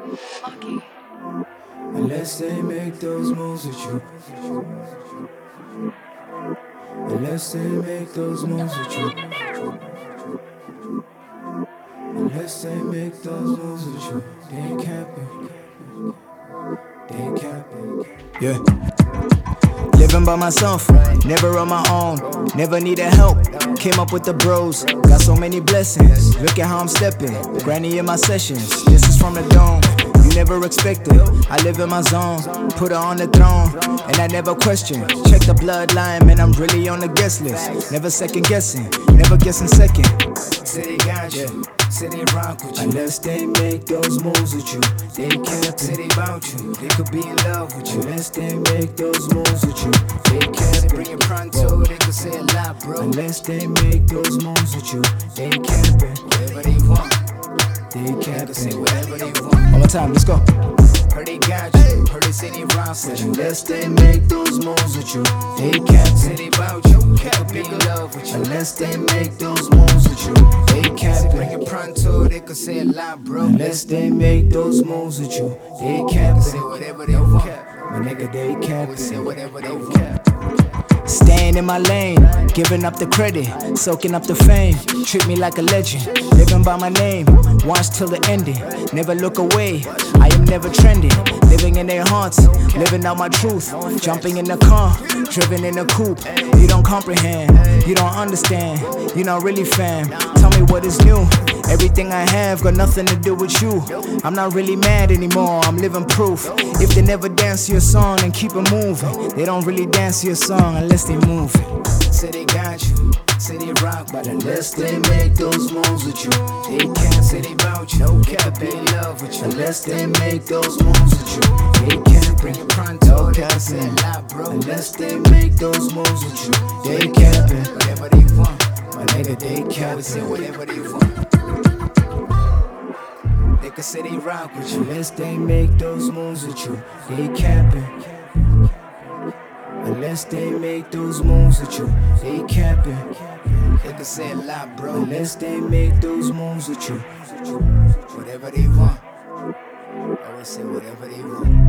Lucky. Unless they make those moves with you. Unless they make those moves with you. Unless they make those moves with you. They ain't capping. They ain't capping. Yeah. Living by myself, never on my own, never needed help. Came up with the bros, got so many blessings. Look at how I'm stepping, granny in my sessions. This is from the dome, you never expected. I live in my zone, put her on the throne, and I never question. Check the bloodline, man, I'm really on the guest list. Never second guessing, never guessing second. City got you, city rock with you. Unless they make those moves with you, they can't. City bout you, they could be in love with you. Unless they make those moves with you, they can't. Bring it pronto, they could say a lot, bro. Unless they make those moves with you, they can't. Whatever they want, they can't. Say whatever they want. One more time, let's go. Heard they got you, heard they say they rock with you. Unless they make those moves with you, they can't. City bout you, they could be in love with you. Unless they make those moves with you, they can't. Bring it pronto, they could say a lot, bro. Unless they make those moves with you, they can't. Say whatever they want. My nigga, they can't. Say whatever they want. Staying in my lane, giving up the credit, soaking up the fame. Treat me like a legend, living by my name. Watch till the ending, never look away. I am never trending, living in their hearts, living out my truth. Jumping in the car, driven in a coupe. You don't comprehend, you don't understand. You're not really fam, tell me what is new. Everything I have got nothing to do with you. I'm not really mad anymore, I'm living proof. If they never dance to your song, then keep it moving. They don't really dance to your song unless they move it. Say they got you, say they rock, but unless they make those moves with you, they can't. Say they bout you, no cap, be in love with you. Unless they make those moves with you, they can't. Bring it pronto, no cap, say a lot, bro. Unless they make those moves with you, they can't. Whatever they want, my nigga, they can't. Say whatever they want. They can say they rock with you. Unless they make those moves with you, they capping. Unless they make those moves with you, they capping. They can say a lot, bro. Unless they make those moves with you, whatever they want. I would say whatever they want.